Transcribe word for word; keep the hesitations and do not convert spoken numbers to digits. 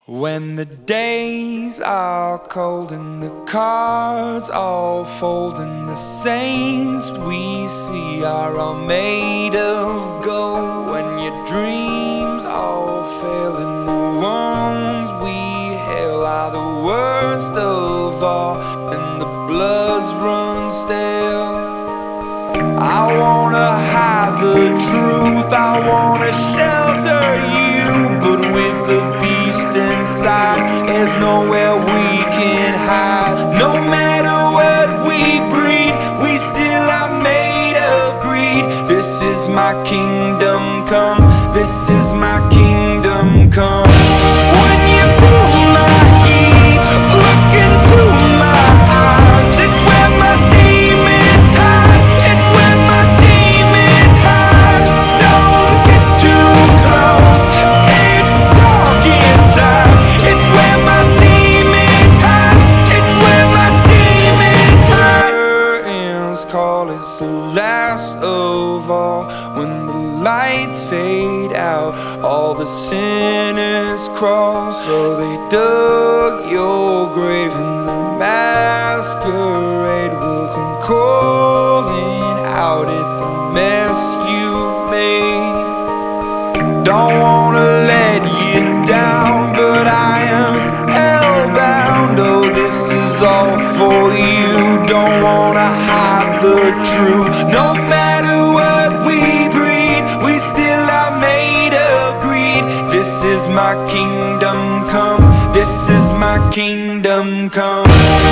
When the days are cold and the cards all fold and the saints we see are all made of gold, when your dreams all fail and the ones we hail are the worst of all and the bloods run stale, I wanna hide the truth, I wanna shelter you, but with the beast inside, there's nowhere we can hide. No matter what we breed, we still are made of greed. This is my kingdom come, this is my kingdom come. When you pull my key, look into my eyes, it's where my demons hide, it's where my demons hide. Don't get too close, it's dark inside, it's where my demons hide, it's where my demons hide. Curtains call, it's the last of all. When the lights fade out, all the sinners crawl. So they dug your grave and the masquerade will come calling out at the mess you've made. Don't wanna let you down, but I am hellbound. Oh, this is all for you. Don't wanna hide the truth. No matter what we breed, we still are made of greed. This is my kingdom come, this is my kingdom come.